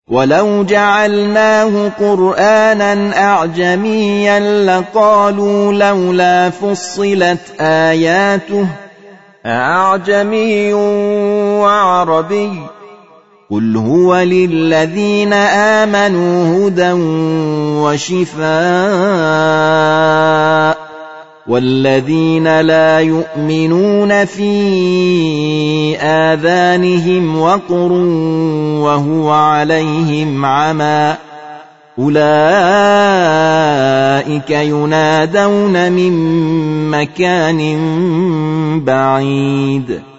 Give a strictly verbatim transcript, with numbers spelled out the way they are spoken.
ولو جعلناه قرآنا أعجميا لقالوا لولا فصلت آياته أعجمي وعربي قل هو للذين آمنوا هدى وشفاء والذين لا يؤمنون في آذانهم وقر وهو عليهم عمى أولئك ينادون من مكان بعيد